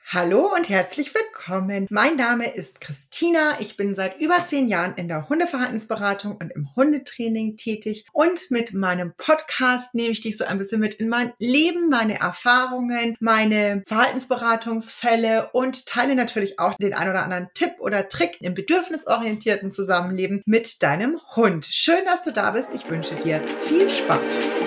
Hallo und herzlich willkommen. Mein Name ist Christina. Ich bin seit über 10 Jahren in der Hundeverhaltensberatung und im Hundetraining tätig. Und mit meinem Podcast nehme ich dich so ein bisschen mit in mein Leben, meine Erfahrungen, meine Verhaltensberatungsfälle und teile natürlich auch den ein oder anderen Tipp oder Trick im bedürfnisorientierten Zusammenleben mit deinem Hund. Schön, dass du da bist. Ich wünsche dir viel Spaß.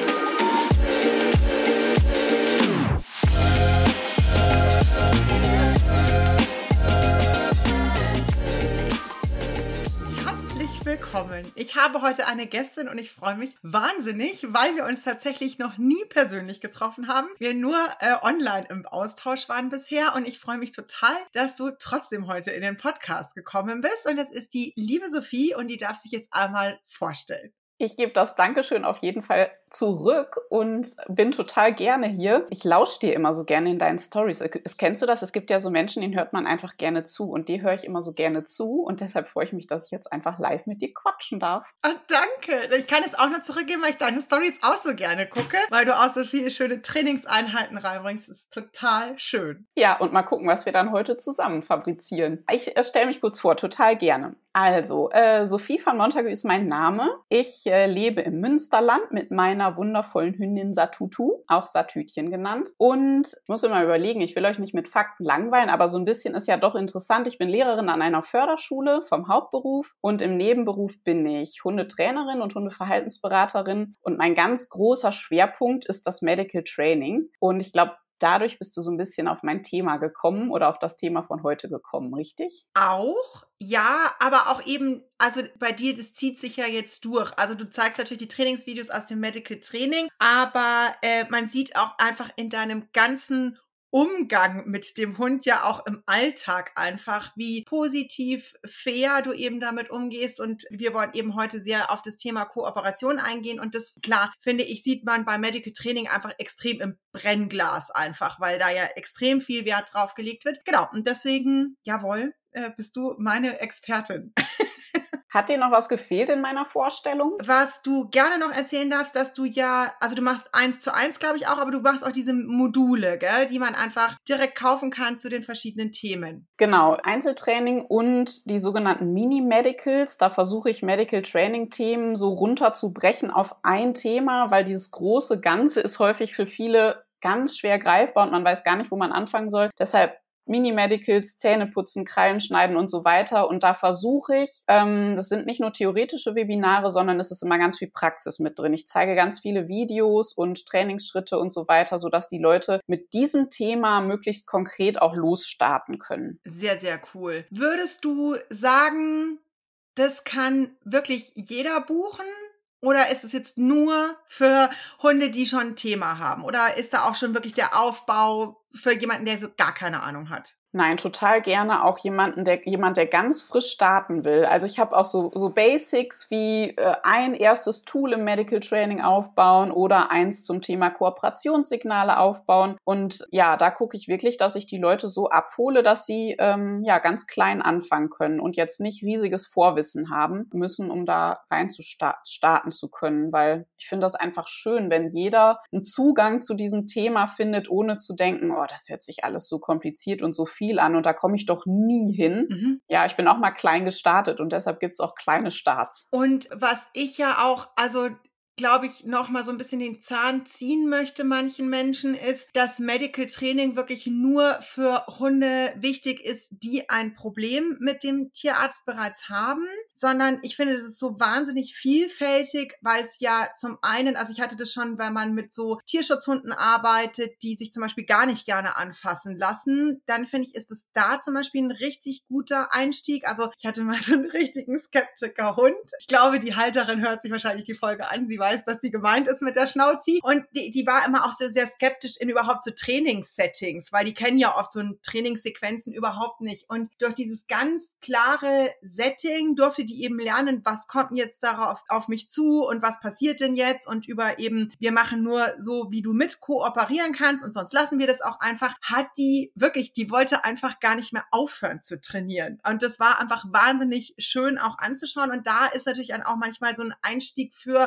Willkommen. Ich habe heute eine Gästin und ich freue mich wahnsinnig, weil wir uns tatsächlich noch nie persönlich getroffen haben. Wir nur online im Austausch waren bisher und ich freue mich total, dass du trotzdem heute in den Podcast gekommen bist. Und das ist die liebe Sophie und die darf sich jetzt einmal vorstellen. Ich gebe das Dankeschön auf jeden Fall zurück und bin total gerne hier. Ich lausche dir immer so gerne in deinen Stories. Kennst du das? Es gibt ja so Menschen, denen hört man einfach gerne zu und die höre ich immer so gerne zu und deshalb freue ich mich, dass ich jetzt einfach live mit dir quatschen darf. Ah, danke. Ich kann es auch nur zurückgeben, weil ich deine Stories auch so gerne gucke, weil du auch so viele schöne Trainingseinheiten reinbringst. Das ist total schön. Ja, und mal gucken, was wir dann heute zusammen fabrizieren. Ich stelle mich kurz vor, total gerne. Also, Sophie von Montagu ist mein Name. Ich lebe im Münsterland mit meiner wundervollen Hündin Satutu, auch Satütchen genannt. Und ich muss mir mal überlegen, ich will euch nicht mit Fakten langweilen, aber so ein bisschen ist ja doch interessant. Ich bin Lehrerin an einer Förderschule vom Hauptberuf und im Nebenberuf bin ich Hundetrainerin und Hundeverhaltensberaterin. Und mein ganz großer Schwerpunkt ist das Medical Training. Und ich glaube, dadurch bist du so ein bisschen auf mein Thema gekommen oder auf das Thema von heute gekommen, richtig? Auch, ja, aber auch eben, also bei dir, das zieht sich ja jetzt durch. Also du zeigst natürlich die Trainingsvideos aus dem Medical Training, aber man sieht auch einfach in deinem ganzen Umgang mit dem Hund ja auch im Alltag einfach, wie positiv, fair du eben damit umgehst. Und wir wollen eben heute sehr auf das Thema Kooperation eingehen. Und das, klar, finde ich, sieht man bei Medical Training einfach extrem im Brennglas einfach, weil da ja extrem viel Wert drauf gelegt wird. Genau. Und deswegen, jawohl, bist du meine Expertin. Hat dir noch was gefehlt in meiner Vorstellung? Was du gerne noch erzählen darfst, dass du ja, also du machst 1:1, glaube ich auch, aber du machst auch diese Module, gell, die man einfach direkt kaufen kann zu den verschiedenen Themen. Genau, Einzeltraining und die sogenannten Mini-Medicals. Da versuche ich Medical-Training-Themen so runterzubrechen auf ein Thema, weil dieses große Ganze ist häufig für viele ganz schwer greifbar und man weiß gar nicht, wo man anfangen soll. Deshalb Mini-Medicals, Zähne putzen, Krallen schneiden und so weiter. Und da versuche ich, das sind nicht nur theoretische Webinare, sondern es ist immer ganz viel Praxis mit drin. Ich zeige ganz viele Videos und Trainingsschritte und so weiter, sodass die Leute mit diesem Thema möglichst konkret auch losstarten können. Sehr, sehr cool. Würdest du sagen, das kann wirklich jeder buchen? Oder ist es jetzt nur für Hunde, die schon ein Thema haben? Oder ist da auch schon wirklich der Aufbau für jemanden, der so gar keine Ahnung hat? Nein, total gerne auch jemand, der ganz frisch starten will. Also ich habe auch so Basics wie ein erstes Tool im Medical Training aufbauen oder eins zum Thema Kooperationssignale aufbauen. Und ja, da gucke ich wirklich, dass ich die Leute so abhole, dass sie ganz klein anfangen können und jetzt nicht riesiges Vorwissen haben müssen, um da rein zu starten zu können. Weil ich finde das einfach schön, wenn jeder einen Zugang zu diesem Thema findet, ohne zu denken, oh, das hört sich alles so kompliziert und so viel an und da komme ich doch nie hin. Mhm. Ja, ich bin auch mal klein gestartet und deshalb gibt es auch kleine Starts. Und was ich ja auch, also glaube ich, noch mal so ein bisschen den Zahn ziehen möchte manchen Menschen, ist, dass Medical Training wirklich nur für Hunde wichtig ist, die ein Problem mit dem Tierarzt bereits haben, sondern ich finde, es ist so wahnsinnig vielfältig, weil es ja zum einen, also ich hatte das schon, wenn man mit so Tierschutzhunden arbeitet, die sich zum Beispiel gar nicht gerne anfassen lassen, dann finde ich, ist es da zum Beispiel ein richtig guter Einstieg. Also ich hatte mal so einen richtigen Skeptiker-Hund. Ich glaube, die Halterin hört sich wahrscheinlich die Folge an. Sie weiß, dass sie gemeint ist mit der Schnauzi. Und die war immer auch sehr, sehr skeptisch in überhaupt so Trainingssettings, weil die kennen ja oft so Trainingssequenzen überhaupt nicht. Und durch dieses ganz klare Setting durfte die eben lernen, was kommt jetzt darauf auf mich zu und was passiert denn jetzt und über eben, wir machen nur so, wie du mit kooperieren kannst und sonst lassen wir das auch einfach, hat die wirklich, die wollte einfach gar nicht mehr aufhören zu trainieren. Und das war einfach wahnsinnig schön auch anzuschauen. Und da ist natürlich dann auch manchmal so ein Einstieg für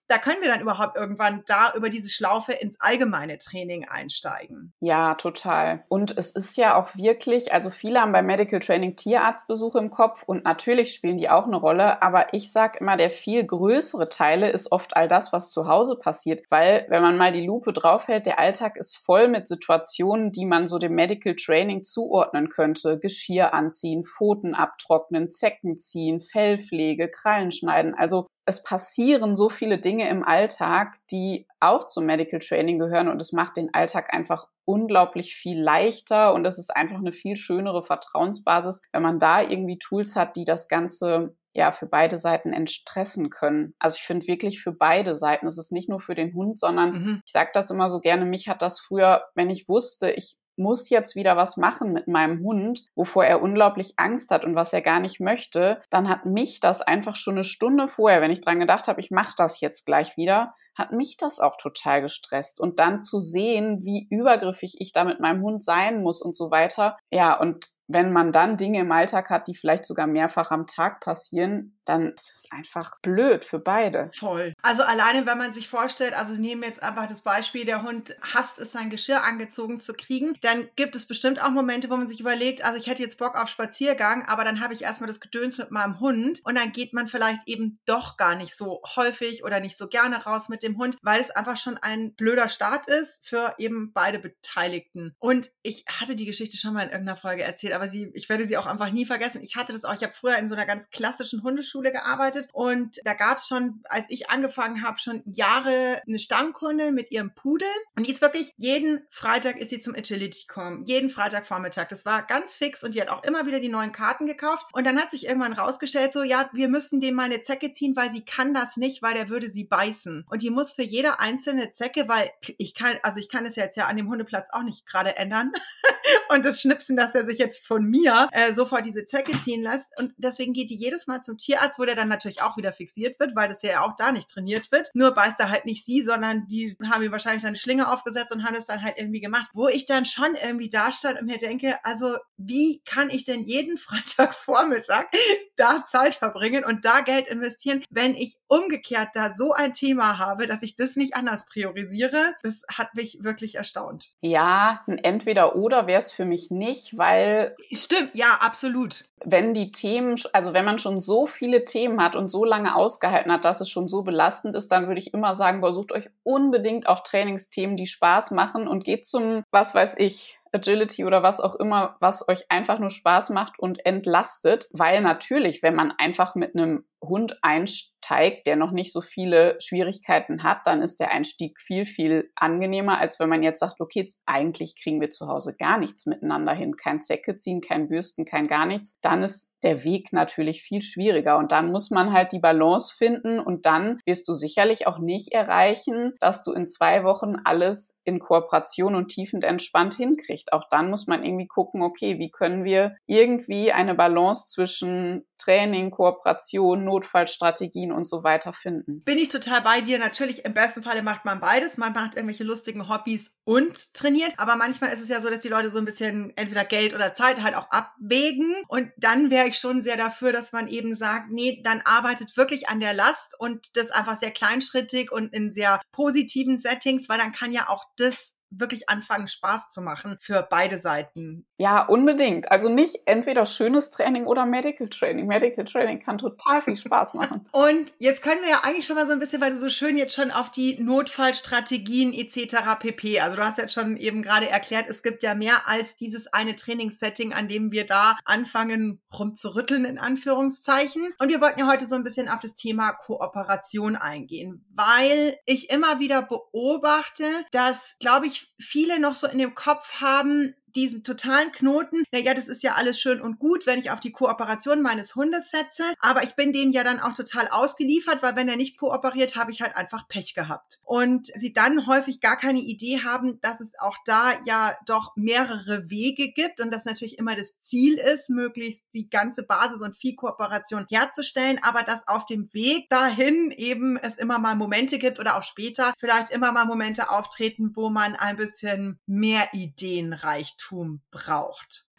da können wir dann überhaupt irgendwann da über diese Schlaufe ins allgemeine Training einsteigen. Ja, total. Und es ist ja auch wirklich, also viele haben beim Medical Training Tierarztbesuche im Kopf und natürlich spielen die auch eine Rolle, aber ich sage immer, der viel größere Teile ist oft all das, was zu Hause passiert, weil wenn man mal die Lupe draufhält, der Alltag ist voll mit Situationen, die man so dem Medical Training zuordnen könnte. Geschirr anziehen, Pfoten abtrocknen, Zecken ziehen, Fellpflege, Krallen schneiden. Also es passieren so viele Dinge im Alltag, die auch zum Medical Training gehören und es macht den Alltag einfach unglaublich viel leichter und es ist einfach eine viel schönere Vertrauensbasis, wenn man da irgendwie Tools hat, die das Ganze ja für beide Seiten entstressen können. Also ich finde wirklich für beide Seiten. Es ist nicht nur für den Hund, sondern ich sage das immer so gerne, mich hat das früher, wenn ich wusste, ich muss jetzt wieder was machen mit meinem Hund, wovor er unglaublich Angst hat und was er gar nicht möchte, dann hat mich das einfach schon eine Stunde vorher, wenn ich dran gedacht habe, ich mache das jetzt gleich wieder, hat mich das auch total gestresst. Und dann zu sehen, wie übergriffig ich da mit meinem Hund sein muss und so weiter. Ja, und wenn man dann Dinge im Alltag hat, die vielleicht sogar mehrfach am Tag passieren, dann ist es einfach blöd für beide. Voll. Also alleine, wenn man sich vorstellt, also nehmen wir jetzt einfach das Beispiel, der Hund hasst es, sein Geschirr angezogen zu kriegen, dann gibt es bestimmt auch Momente, wo man sich überlegt, also ich hätte jetzt Bock auf Spaziergang, aber dann habe ich erstmal das Gedöns mit meinem Hund und dann geht man vielleicht eben doch gar nicht so häufig oder nicht so gerne raus mit dem Hund, weil es einfach schon ein blöder Start ist für eben beide Beteiligten. Und ich hatte die Geschichte schon mal in irgendeiner Folge erzählt, aber ich werde sie auch einfach nie vergessen. Ich hatte das auch, ich habe früher in so einer ganz klassischen Hundeschule gearbeitet und da gab es schon, als ich angefangen habe, schon Jahre eine Stammkundin mit ihrem Pudel und die ist wirklich, jeden Freitag ist sie zum Agility gekommen, jeden Freitagvormittag. Das war ganz fix und die hat auch immer wieder die neuen Karten gekauft und dann hat sich irgendwann rausgestellt, so ja, wir müssen dem mal eine Zecke ziehen, weil sie kann das nicht, weil der würde sie beißen. Und die muss für jede einzelne Zecke, weil ich kann es jetzt ja an dem Hundeplatz auch nicht gerade ändern und das Schnipsen, dass er sich jetzt von mir sofort diese Zecke ziehen lässt. Und deswegen geht die jedes Mal zum Tierarzt, wo der dann natürlich auch wieder fixiert wird, weil das ja auch da nicht trainiert wird. Nur beißt er halt nicht sie, sondern die haben ihm wahrscheinlich eine Schlinge aufgesetzt und haben es dann halt irgendwie gemacht. Wo ich dann schon irgendwie da stand und mir denke, also wie kann ich denn jeden Freitagvormittag da Zeit verbringen und da Geld investieren, wenn ich umgekehrt da so ein Thema habe, dass ich das nicht anders priorisiere? Das hat mich wirklich erstaunt. Ja, ein Entweder-Oder wäre es für mich nicht, weil Stimmt, ja, absolut. Wenn die Themen, also wenn man schon so viele Themen hat und so lange ausgehalten hat, dass es schon so belastend ist, dann würde ich immer sagen, sucht euch unbedingt auch Trainingsthemen, die Spaß machen und geht zum, was weiß ich, Agility oder was auch immer, was euch einfach nur Spaß macht und entlastet, weil natürlich, wenn man einfach mit einem Hund einsteigt, der noch nicht so viele Schwierigkeiten hat, dann ist der Einstieg viel, viel angenehmer, als wenn man jetzt sagt, okay, eigentlich kriegen wir zu Hause gar nichts miteinander hin, kein Zecke ziehen, kein Bürsten, kein gar nichts, dann ist der Weg natürlich viel schwieriger und dann muss man halt die Balance finden und dann wirst du sicherlich auch nicht erreichen, dass du in 2 Wochen alles in Kooperation und tiefenentspannt hinkriegst. Auch dann muss man irgendwie gucken, okay, wie können wir irgendwie eine Balance zwischen Training, Kooperation, Notfallstrategien und so weiter finden. Bin ich total bei dir. Natürlich, im besten Falle macht man beides. Man macht irgendwelche lustigen Hobbys und trainiert. Aber manchmal ist es ja so, dass die Leute so ein bisschen entweder Geld oder Zeit halt auch abwägen. Und dann wäre ich schon sehr dafür, dass man eben sagt, nee, dann arbeitet wirklich an der Last und das einfach sehr kleinschrittig und in sehr positiven Settings, weil dann kann ja auch das wirklich anfangen, Spaß zu machen für beide Seiten. Ja, unbedingt. Also nicht entweder schönes Training oder Medical Training. Medical Training kann total viel Spaß machen. Und jetzt können wir ja eigentlich schon mal so ein bisschen, weil du so schön jetzt schon auf die Notfallstrategien etc. pp. Also du hast jetzt schon eben gerade erklärt, es gibt ja mehr als dieses eine Trainingssetting, an dem wir da anfangen rumzurütteln, in Anführungszeichen. Und wir wollten ja heute so ein bisschen auf das Thema Kooperation eingehen, weil ich immer wieder beobachte, dass, glaube ich, viele noch so in dem Kopf haben, diesen totalen Knoten, naja, das ist ja alles schön und gut, wenn ich auf die Kooperation meines Hundes setze, aber ich bin dem ja dann auch total ausgeliefert, weil wenn er nicht kooperiert, habe ich halt einfach Pech gehabt. Und sie dann häufig gar keine Idee haben, dass es auch da ja doch mehrere Wege gibt und das natürlich immer das Ziel ist, möglichst die ganze Basis und viel Kooperation herzustellen, aber dass auf dem Weg dahin eben es immer mal Momente gibt oder auch später vielleicht immer mal Momente auftreten, wo man ein bisschen mehr Ideenreichtum braucht.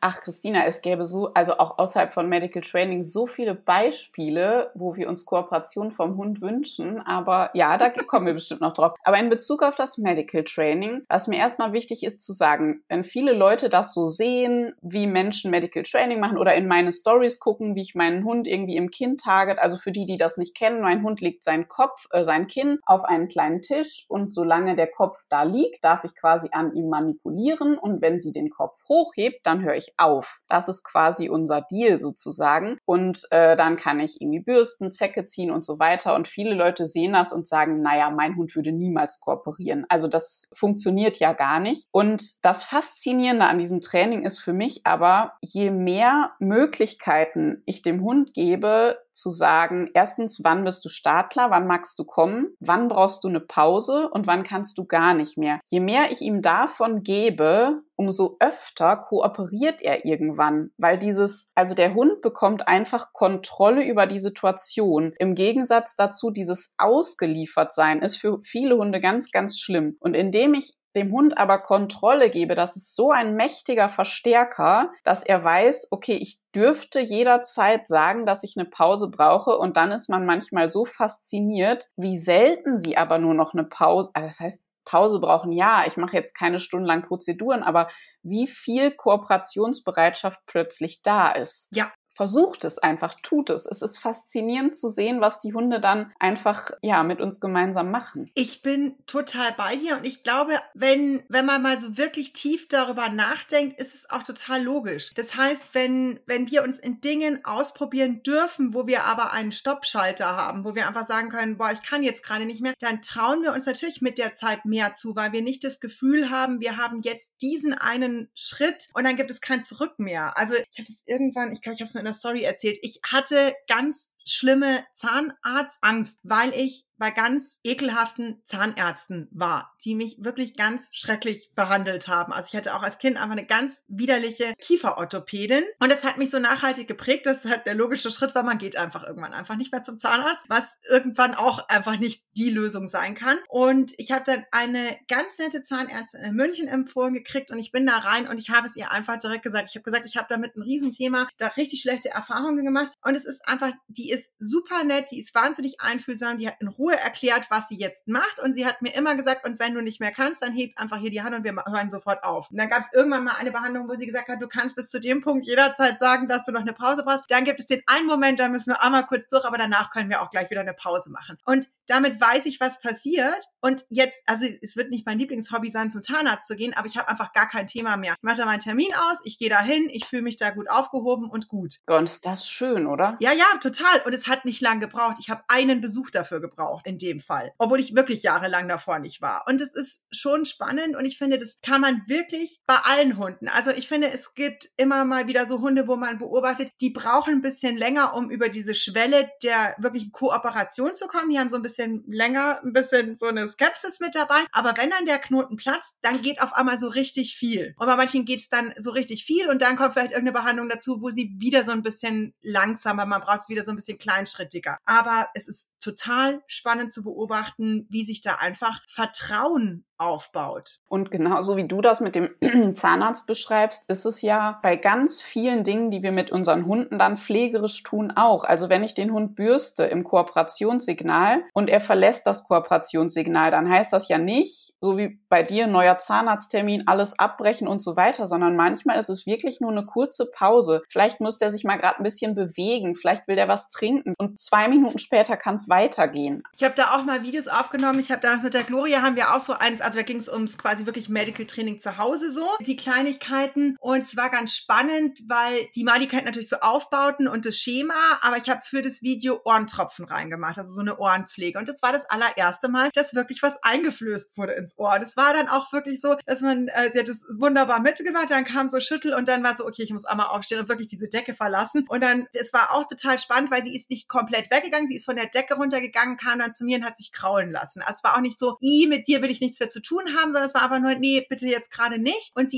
Ach, Christina, es gäbe also auch außerhalb von Medical Training so viele Beispiele, wo wir uns Kooperation vom Hund wünschen. Aber ja, da kommen wir bestimmt noch drauf. Aber in Bezug auf das Medical Training, was mir erstmal wichtig ist zu sagen, wenn viele Leute das so sehen, wie Menschen Medical Training machen oder in meine Stories gucken, wie ich meinen Hund irgendwie im Kinn target, also für die das nicht kennen, mein Hund legt sein Kinn auf einen kleinen Tisch und solange der Kopf da liegt, darf ich quasi an ihm manipulieren und wenn sie den Kopf hochhebt, dann höre ich auf. Das ist quasi unser Deal sozusagen und dann kann ich irgendwie bürsten, Zecke ziehen und so weiter und viele Leute sehen das und sagen, naja, mein Hund würde niemals kooperieren. Also das funktioniert ja gar nicht und das Faszinierende an diesem Training ist für mich aber, je mehr Möglichkeiten ich dem Hund gebe, zu sagen, erstens, wann bist du Startklar, wann magst du kommen, wann brauchst du eine Pause und wann kannst du gar nicht mehr. Je mehr ich ihm davon gebe, umso öfter kooperiert er irgendwann, weil der Hund bekommt einfach Kontrolle über die Situation. Im Gegensatz dazu, dieses Ausgeliefertsein ist für viele Hunde ganz, ganz schlimm. Und indem ich dem Hund aber Kontrolle gebe, das ist so ein mächtiger Verstärker, dass er weiß, okay, ich dürfte jederzeit sagen, dass ich eine Pause brauche und dann ist man manchmal so fasziniert, wie selten sie aber nur noch eine Pause, also das heißt, Pause brauchen, ja, ich mache jetzt keine stundenlang Prozeduren, aber wie viel Kooperationsbereitschaft plötzlich da ist. Ja. Versucht es einfach, tut es. Es ist faszinierend zu sehen, was die Hunde dann einfach, mit uns gemeinsam machen. Ich bin total bei dir und ich glaube, wenn man mal so wirklich tief darüber nachdenkt, ist es auch total logisch. Das heißt, wenn wir uns in Dingen ausprobieren dürfen, wo wir aber einen Stoppschalter haben, wo wir einfach sagen können, boah, ich kann jetzt gerade nicht mehr, dann trauen wir uns natürlich mit der Zeit mehr zu, weil wir nicht das Gefühl haben, wir haben jetzt diesen einen Schritt und dann gibt es kein Zurück mehr. Also ich hatte es irgendwann, ich glaube, ich habe es nur in der Story erzählt, ich hatte ganz schlimme Zahnarztangst, weil ich bei ganz ekelhaften Zahnärzten war, die mich wirklich ganz schrecklich behandelt haben. Also ich hatte auch als Kind einfach eine ganz widerliche Kieferorthopädin und das hat mich so nachhaltig geprägt, dass halt der logische Schritt war, man geht einfach irgendwann einfach nicht mehr zum Zahnarzt, was irgendwann auch einfach nicht die Lösung sein kann. Und ich habe dann eine ganz nette Zahnärztin in München empfohlen gekriegt und ich bin da rein und ich habe es ihr einfach direkt gesagt. Ich habe gesagt, ich habe damit ein Riesenthema, da richtig schlechte Erfahrungen gemacht und es ist einfach, die ist super nett, die ist wahnsinnig einfühlsam, die hat in Ruhe erklärt, was sie jetzt macht und sie hat mir immer gesagt, und wenn du nicht mehr kannst, dann heb einfach hier die Hand und wir hören sofort auf. Und dann gab es irgendwann mal eine Behandlung, wo sie gesagt hat, du kannst bis zu dem Punkt jederzeit sagen, dass du noch eine Pause brauchst. Dann gibt es den einen Moment, da müssen wir einmal kurz durch, aber danach können wir auch gleich wieder eine Pause machen. Und damit weiß ich, was passiert. Und jetzt, also es wird nicht mein Lieblingshobby sein, zum Zahnarzt zu gehen, aber ich habe einfach gar kein Thema mehr. Ich mache da meinen Termin aus, ich gehe da hin, ich fühle mich da gut aufgehoben und gut. Und ist das schön, oder? Ja, total. Und es hat nicht lang gebraucht. Ich habe einen Besuch dafür gebraucht, in dem Fall. Obwohl ich wirklich jahrelang davor nicht war. Und es ist schon spannend und ich finde, das kann man wirklich bei allen Hunden. Also ich finde, es gibt immer mal wieder so Hunde, wo man beobachtet, die brauchen ein bisschen länger, um über diese Schwelle der wirklichen Kooperation zu kommen. Die haben so ein bisschen länger, ein bisschen so eine Skepsis mit dabei. Aber wenn dann der Knoten platzt, dann geht auf einmal so richtig viel. Und bei manchen geht es dann so richtig viel und dann kommt vielleicht irgendeine Behandlung dazu, wo sie wieder so ein bisschen langsamer, man braucht es wieder so ein bisschen kleinschrittiger. Aber es ist total spannend zu beobachten, wie sich da einfach Vertrauen aufbaut. Und genauso wie du das mit dem Zahnarzt beschreibst, ist es ja bei ganz vielen Dingen, die wir mit unseren Hunden dann pflegerisch tun, auch. Also wenn ich den Hund bürste im Kooperationssignal und er verlässt das Kooperationssignal, dann heißt das ja nicht, so wie bei dir, neuer Zahnarzttermin, alles abbrechen und so weiter, sondern manchmal ist es wirklich nur eine kurze Pause. Vielleicht muss der sich mal gerade ein bisschen bewegen, vielleicht will der was trinken und 2 Minuten später kann es weitergehen. Ich habe da auch mal Videos aufgenommen. Ich habe da mit der Gloria haben wir auch so eins, also da ging es ums quasi wirklich Medical Training zu Hause so, die Kleinigkeiten. Und es war ganz spannend, weil die Mali kennt natürlich so Aufbauten und das Schema, aber ich habe für das Video Ohrentropfen reingemacht, also so eine Ohrenpflege. Und das war das allererste Mal, dass wirklich was eingeflößt wurde ins Ohr. Das war dann auch wirklich so, dass man, sie hat das wunderbar mitgemacht, dann kam so Schüttel und dann war so, okay, ich muss einmal aufstehen und wirklich diese Decke verlassen. Und dann, es war auch total spannend, weil sie ist nicht komplett weggegangen, sie ist von der Decke runtergegangen, kam dann zu mir und hat sich kraulen lassen. Also es war auch nicht so, mit dir will ich nichts mehr zu tun haben, sondern es war einfach nur, nee, bitte jetzt gerade nicht. Und sie ist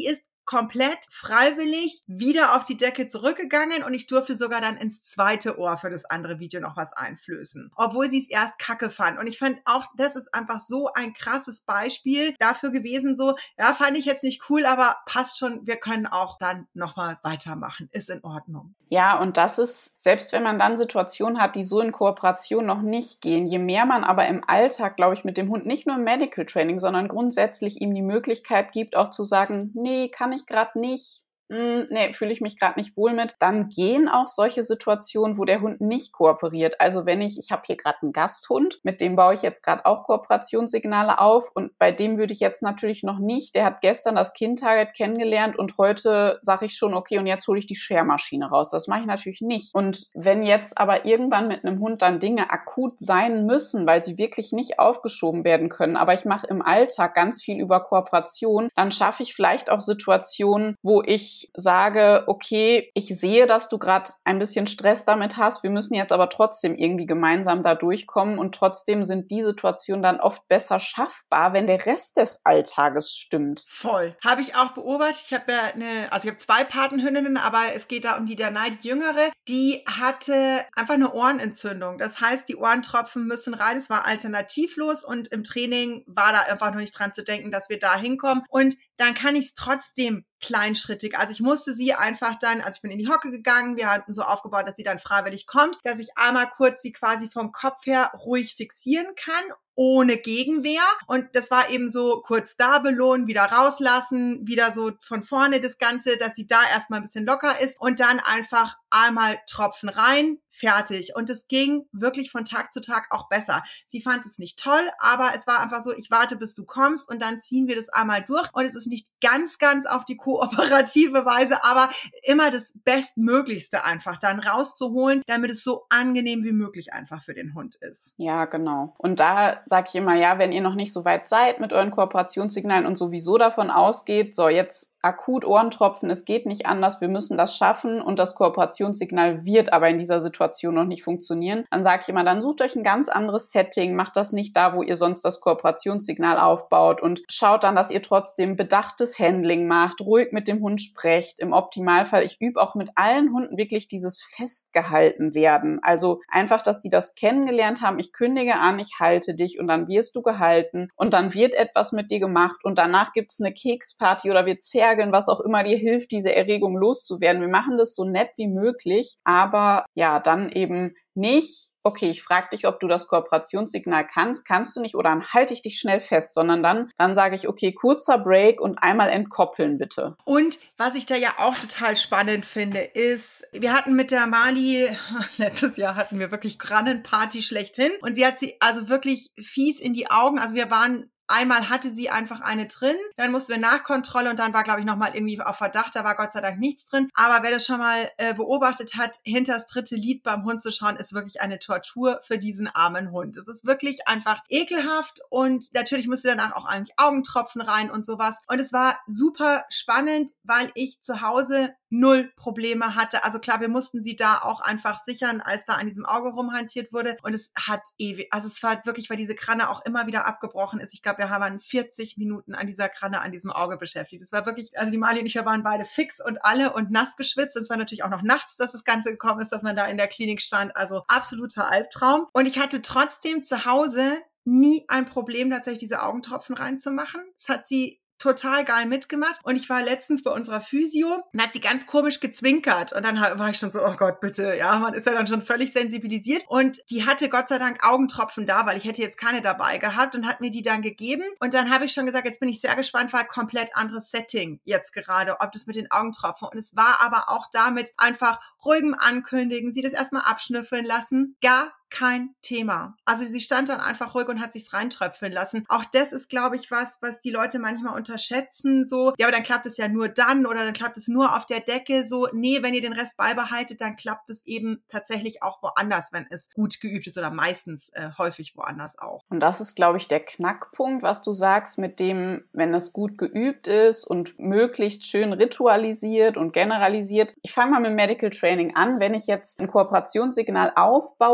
komplett freiwillig wieder auf die Decke zurückgegangen und ich durfte sogar dann ins zweite Ohr für das andere Video noch was einflößen, obwohl sie es erst kacke fand. Und ich fand auch, das ist einfach so ein krasses Beispiel dafür gewesen, so, ja, fand ich jetzt nicht cool, aber passt schon, wir können auch dann nochmal weitermachen, ist in Ordnung. Ja, und das ist, selbst wenn man dann Situationen hat, die so in Kooperation noch nicht gehen, je mehr man aber im Alltag, glaube ich, mit dem Hund nicht nur im Medical Training, sondern grundsätzlich ihm die Möglichkeit gibt, auch zu sagen, nee, kann ich gerade nicht, nee, fühle ich mich gerade nicht wohl mit, dann gehen auch solche Situationen, wo der Hund nicht kooperiert. Also wenn ich habe hier gerade einen Gasthund, mit dem baue ich jetzt gerade auch Kooperationssignale auf und bei dem würde ich jetzt natürlich noch nicht, der hat gestern das Kind-Target kennengelernt und heute sage ich schon, okay, und jetzt hole ich die Schermaschine raus. Das mache ich natürlich nicht. Und wenn jetzt aber irgendwann mit einem Hund dann Dinge akut sein müssen, weil sie wirklich nicht aufgeschoben werden können, aber ich mache im Alltag ganz viel über Kooperation, dann schaffe ich vielleicht auch Situationen, wo ich sage, okay, ich sehe, dass du gerade ein bisschen Stress damit hast, wir müssen jetzt aber trotzdem irgendwie gemeinsam da durchkommen und trotzdem sind die Situationen dann oft besser schaffbar, wenn der Rest des Alltages stimmt. Voll. Habe ich auch beobachtet. Ich habe ja ich habe 2 Patenhündinnen, aber es geht da um die Danai, die jüngere, die hatte einfach eine Ohrenentzündung. Das heißt, die Ohrentropfen müssen rein. Es war alternativlos und im Training war da einfach noch nicht dran zu denken, dass wir da hinkommen. Und dann kann ich es trotzdem kleinschrittig. Also ich musste sie einfach dann, also ich bin in die Hocke gegangen, wir hatten so aufgebaut, dass sie dann freiwillig kommt, dass ich einmal kurz sie quasi vom Kopf her ruhig fixieren kann, ohne Gegenwehr. Und das war eben so kurz da belohnen, wieder rauslassen, wieder so von vorne das Ganze, dass sie da erstmal ein bisschen locker ist und dann einfach einmal Tropfen rein, fertig. Und es ging wirklich von Tag zu Tag auch besser. Sie fand es nicht toll, aber es war einfach so, ich warte, bis du kommst und dann ziehen wir das einmal durch. Und es ist nicht ganz auf die kooperative Weise, aber immer das Bestmöglichste einfach dann rauszuholen, damit es so angenehm wie möglich einfach für den Hund ist. Ja, genau. Und da sage ich immer, ja, wenn ihr noch nicht so weit seid mit euren Kooperationssignalen und sowieso davon ausgeht, so jetzt akut Ohrentropfen, es geht nicht anders, wir müssen das schaffen und das Kooperationssignal wird aber in dieser Situation noch nicht funktionieren, dann sage ich immer, dann sucht euch ein ganz anderes Setting, macht das nicht da, wo ihr sonst das Kooperationssignal aufbaut und schaut dann, dass ihr trotzdem bedachtes Handling macht, ruhig mit dem Hund sprecht. Im Optimalfall, ich übe auch mit allen Hunden wirklich dieses festgehalten werden. Also einfach, dass die das kennengelernt haben, ich kündige an, ich halte dich und dann wirst du gehalten und dann wird etwas mit dir gemacht und danach gibt's eine Keksparty oder wir zergeln, was auch immer dir hilft, diese Erregung loszuwerden. Wir machen das so nett wie möglich, aber ja, dann eben nicht, okay, ich frage dich, ob du das Kooperationssignal kannst du nicht oder dann halte ich dich schnell fest, sondern dann sage ich, okay, kurzer Break und einmal entkoppeln bitte. Und was ich da ja auch total spannend finde, ist, wir hatten mit der Mali, letztes Jahr hatten wir wirklich Grannenparty schlechthin und sie hat sie also wirklich fies in die Augen, also wir waren einmal hatte sie einfach eine drin, dann mussten wir Nachkontrolle und dann war, glaube ich, nochmal irgendwie auf Verdacht, da war Gott sei Dank nichts drin. Aber wer das schon mal beobachtet hat, hinter das dritte Lied beim Hund zu schauen, ist wirklich eine Tortur für diesen armen Hund. Es ist wirklich einfach ekelhaft und natürlich musste danach auch eigentlich Augentropfen rein und sowas. Und es war super spannend, weil ich zu Hause 0 Probleme hatte. Also klar, wir mussten sie da auch einfach sichern, als da an diesem Auge rumhantiert wurde. Und es hat ewig, also es war wirklich, weil diese Kranne auch immer wieder abgebrochen ist. Ich glaube, wir haben 40 Minuten an dieser Kranne, an diesem Auge beschäftigt. Es war wirklich, also die Mali und ich, wir waren beide fix und alle und nass geschwitzt. Und es war natürlich auch noch nachts, dass das Ganze gekommen ist, dass man da in der Klinik stand. Also absoluter Albtraum. Und ich hatte trotzdem zu Hause nie ein Problem, tatsächlich diese Augentropfen reinzumachen. Das hat sie total geil mitgemacht. Und ich war letztens bei unserer Physio und hat sie ganz komisch gezwinkert. Und dann war ich schon so, oh Gott, bitte. Ja, man ist ja dann schon völlig sensibilisiert. Und die hatte Gott sei Dank Augentropfen da, weil ich hätte jetzt keine dabei gehabt und hat mir die dann gegeben. Und dann habe ich schon gesagt, jetzt bin ich sehr gespannt, weil komplett anderes Setting jetzt gerade, ob das mit den Augentropfen. Und es war aber auch damit einfach ruhigem Ankündigen, sie das erstmal abschnüffeln lassen. Gar kein Thema. Also sie stand dann einfach ruhig und hat sich's reintröpfeln lassen. Auch das ist, glaube ich, was die Leute manchmal unterschätzen. So, ja, aber dann klappt es ja nur dann oder dann klappt es nur auf der Decke. So, nee, wenn ihr den Rest beibehaltet, dann klappt es eben tatsächlich auch woanders, wenn es gut geübt ist oder meistens häufig woanders auch. Und das ist, glaube ich, der Knackpunkt, was du sagst, mit dem, wenn es gut geübt ist und möglichst schön ritualisiert und generalisiert. Ich fange mal mit Medical Training an. Wenn ich jetzt ein Kooperationssignal aufbaue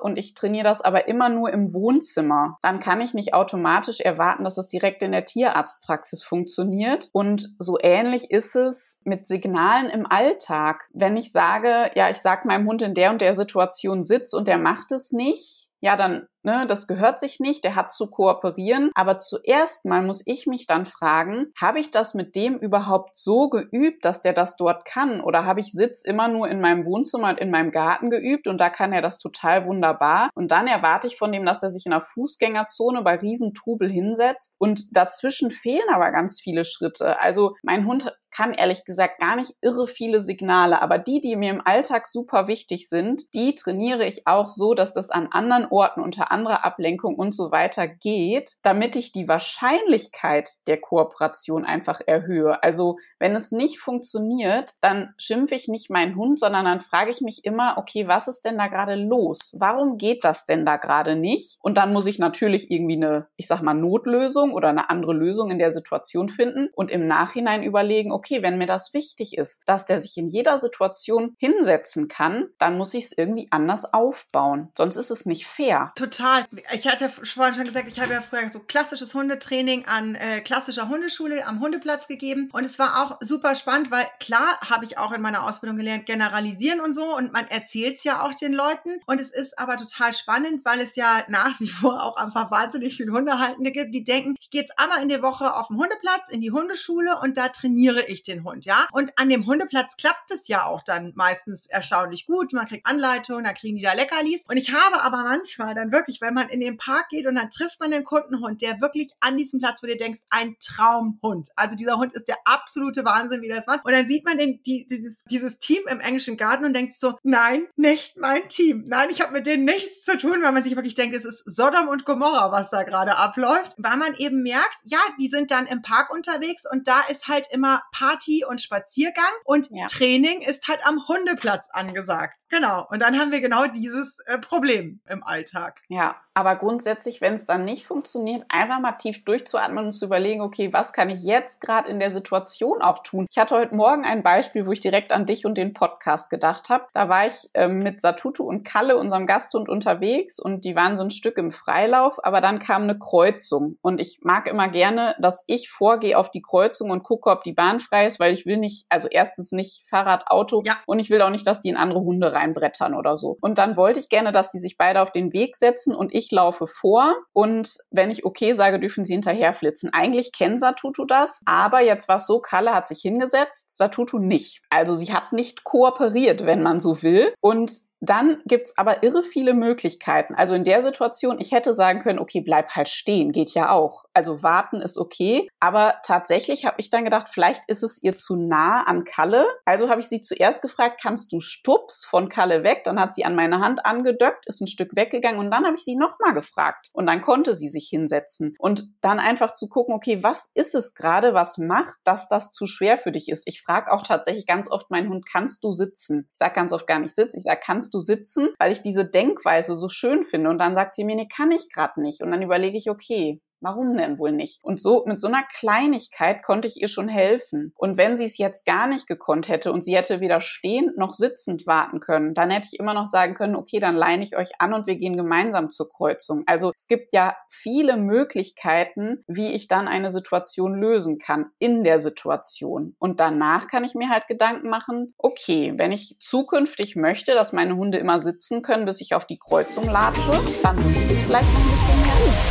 und ich trainiere das aber immer nur im Wohnzimmer, dann kann ich nicht automatisch erwarten, dass es direkt in der Tierarztpraxis funktioniert. Und so ähnlich ist es mit Signalen im Alltag. Wenn ich sage, ja, ich sage meinem Hund in der und der Situation sitz und der macht es nicht, ja, dann, das gehört sich nicht, der hat zu kooperieren. Aber zuerst mal muss ich mich dann fragen, habe ich das mit dem überhaupt so geübt, dass der das dort kann? Oder habe ich Sitz immer nur in meinem Wohnzimmer und in meinem Garten geübt und da kann er das total wunderbar? Und dann erwarte ich von dem, dass er sich in der Fußgängerzone bei Riesentrubel hinsetzt und dazwischen fehlen aber ganz viele Schritte. Also mein Hund kann ehrlich gesagt gar nicht irre viele Signale, aber die mir im Alltag super wichtig sind, die trainiere ich auch so, dass das an anderen Orten unter anderer Ablenkung und so weiter geht, damit ich die Wahrscheinlichkeit der Kooperation einfach erhöhe. Also wenn es nicht funktioniert, dann schimpfe ich nicht meinen Hund, sondern dann frage ich mich immer, okay, was ist denn da gerade los? Warum geht das denn da gerade nicht? Und dann muss ich natürlich irgendwie eine, ich sag mal, Notlösung oder eine andere Lösung in der Situation finden und im Nachhinein überlegen, okay, wenn mir das wichtig ist, dass der sich in jeder Situation hinsetzen kann, dann muss ich es irgendwie anders aufbauen. Sonst ist es nicht fair. Total. Ich hatte ja vorhin schon gesagt, ich habe ja früher so klassisches Hundetraining an klassischer Hundeschule am Hundeplatz gegeben und es war auch super spannend, weil klar habe ich auch in meiner Ausbildung gelernt, generalisieren und so und man erzählt es ja auch den Leuten und es ist aber total spannend, weil es ja nach wie vor auch einfach wahnsinnig viele Hundehaltende gibt, die denken, ich gehe jetzt einmal in der Woche auf den Hundeplatz, in die Hundeschule und da trainiere ich den Hund, ja. Und an dem Hundeplatz klappt es ja auch dann meistens erstaunlich gut, man kriegt Anleitungen, dann kriegen die da Leckerlis und ich habe aber manchmal dann wirklich, wenn man in den Park geht und dann trifft man den Kundenhund, der wirklich an diesem Platz, wo du denkst, ein Traumhund. Also dieser Hund ist der absolute Wahnsinn, wie das macht. Und dann sieht man dieses Team im englischen Garten und denkt so, nein, nicht mein Team. Nein, ich habe mit denen nichts zu tun, weil man sich wirklich denkt, es ist Sodom und Gomorra, was da gerade abläuft. Weil man eben merkt, ja, die sind dann im Park unterwegs und da ist halt immer Party und Spaziergang und Training ist halt am Hundeplatz angesagt. Genau. Und dann haben wir genau dieses Problem im Alltag. Ja, aber grundsätzlich, wenn es dann nicht funktioniert, einfach mal tief durchzuatmen und zu überlegen, okay, was kann ich jetzt gerade in der Situation auch tun? Ich hatte heute Morgen ein Beispiel, wo ich direkt an dich und den Podcast gedacht habe. Da war ich mit Satutu und Kalle, unserem Gasthund, unterwegs und die waren so ein Stück im Freilauf, aber dann kam eine Kreuzung und ich mag immer gerne, dass ich vorgehe auf die Kreuzung und gucke, ob die Bahn frei ist, weil ich will nicht, also erstens nicht Fahrrad, Auto und ich will auch nicht, dass die in andere Hunde reinbrettern oder so. Und dann wollte ich gerne, dass sie sich beide auf den Weg setzen und ich laufe vor und wenn ich okay sage, dürfen sie hinterher flitzen. Eigentlich kennt Satutu das, aber jetzt war es so, Kalle hat sich hingesetzt, Satutu nicht. Also sie hat nicht kooperiert, wenn man so will. Und dann gibt's aber irre viele Möglichkeiten. Also in der Situation, ich hätte sagen können, okay, bleib halt stehen, geht ja auch. Also warten ist okay. Aber tatsächlich habe ich dann gedacht, vielleicht ist es ihr zu nah an Kalle. Also habe ich sie zuerst gefragt, kannst du Stups von Kalle weg? Dann hat sie an meine Hand angedockt, ist ein Stück weggegangen und dann habe ich sie nochmal gefragt. Und dann konnte sie sich hinsetzen. Und dann einfach zu gucken, okay, was ist es gerade, was macht, dass das zu schwer für dich ist? Ich frage auch tatsächlich ganz oft meinen Hund, kannst du sitzen? Ich sage ganz oft gar nicht sitzen, ich sage, kannst du sitzen, weil ich diese Denkweise so schön finde. Und dann sagt sie mir, nee, kann ich gerade nicht. Und dann überlege ich, okay, warum denn wohl nicht? Und so mit so einer Kleinigkeit konnte ich ihr schon helfen. Und wenn sie es jetzt gar nicht gekonnt hätte und sie hätte weder stehend noch sitzend warten können, dann hätte ich immer noch sagen können, okay, dann leine ich euch an und wir gehen gemeinsam zur Kreuzung. Also es gibt ja viele Möglichkeiten, wie ich dann eine Situation lösen kann in der Situation. Und danach kann ich mir halt Gedanken machen, okay, wenn ich zukünftig möchte, dass meine Hunde immer sitzen können, bis ich auf die Kreuzung latsche, dann muss ich das vielleicht noch ein bisschen mehr üben.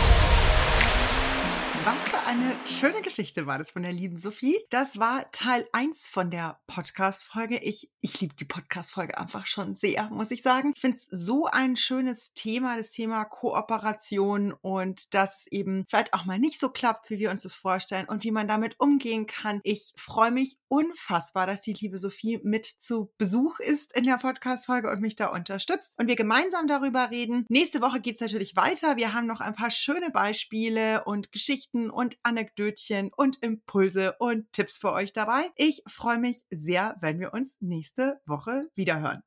Was für eine schöne Geschichte war das von der lieben Sophie. Das war Teil 1 von der Podcast-Folge. Ich liebe die Podcast-Folge einfach schon sehr, muss ich sagen. Ich finde es so ein schönes Thema, das Thema Kooperation und dass es eben vielleicht auch mal nicht so klappt, wie wir uns das vorstellen und wie man damit umgehen kann. Ich freue mich unfassbar, dass die liebe Sophie mit zu Besuch ist in der Podcast-Folge und mich da unterstützt und wir gemeinsam darüber reden. Nächste Woche geht es natürlich weiter. Wir haben noch ein paar schöne Beispiele und Geschichten und Anekdötchen und Impulse und Tipps für euch dabei. Ich freue mich sehr, wenn wir uns nächste Woche wiederhören.